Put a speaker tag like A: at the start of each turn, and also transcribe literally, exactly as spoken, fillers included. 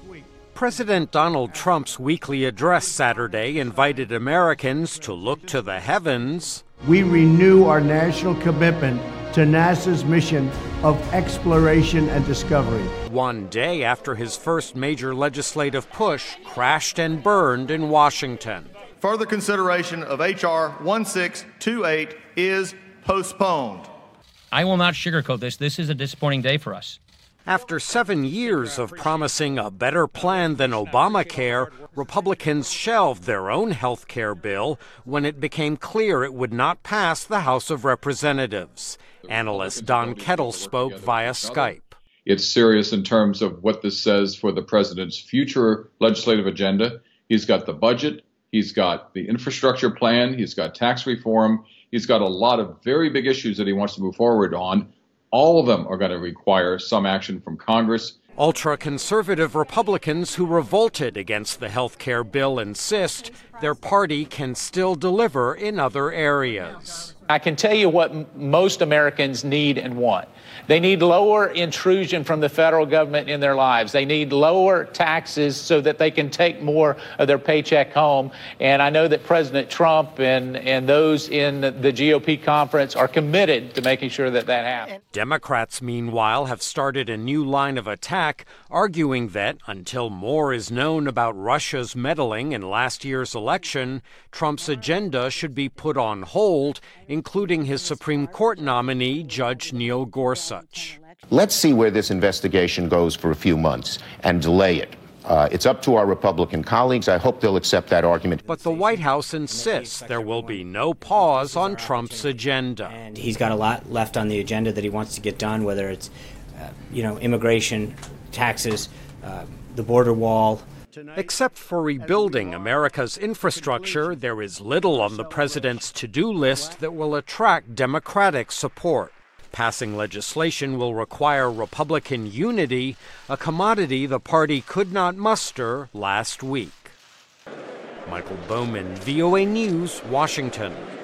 A: President Donald Trump's weekly address Saturday invited Americans to look to the heavens.
B: We renew our national commitment to NASA's mission of exploration and discovery.
A: One day after his first major legislative push crashed and burned in Washington.
C: Further consideration of H R sixteen twenty-eight is postponed.
D: I will not sugarcoat this. This is a disappointing day for us.
A: After seven years of promising a better plan than Obamacare, Republicans shelved their own health care bill when it became clear it would not pass the House of Representatives. Analyst Don Kettle spoke via Skype.
E: It's serious in terms of what this says for the president's future legislative agenda. He's got the budget, he's got the infrastructure plan, he's got tax reform, he's got a lot of very big issues that he wants to move forward on. All of them are going to require some action from Congress.
A: Ultra-conservative Republicans who revolted against the health care bill insist their party can still deliver in other areas.
F: I can tell you what m- most Americans need and want. They need lower intrusion from the federal government in their lives. They need lower taxes so that they can take more of their paycheck home. And I know that President Trump and, and those in the G O P conference are committed to making sure that that happens.
A: Democrats, meanwhile, have started a new line of attack, arguing that until more is known about Russia's meddling in last year's election, Trump's agenda should be put on hold, including his Supreme Court nominee, Judge Neil Gorsuch.
G: Let's see where this investigation goes for a few months and delay it. Uh, it's up to our Republican colleagues. I hope they'll accept that argument.
A: But the White House insists there will be no pause on Trump's agenda.
H: And he's got a lot left on the agenda that he wants to get done, whether it's, uh, you know, immigration, taxes, uh, the border wall.
A: Except for rebuilding America's infrastructure, there is little on the president's to-do list that will attract Democratic support. Passing legislation will require Republican unity, a commodity the party could not muster last week. Michael Bowman, V O A News, Washington.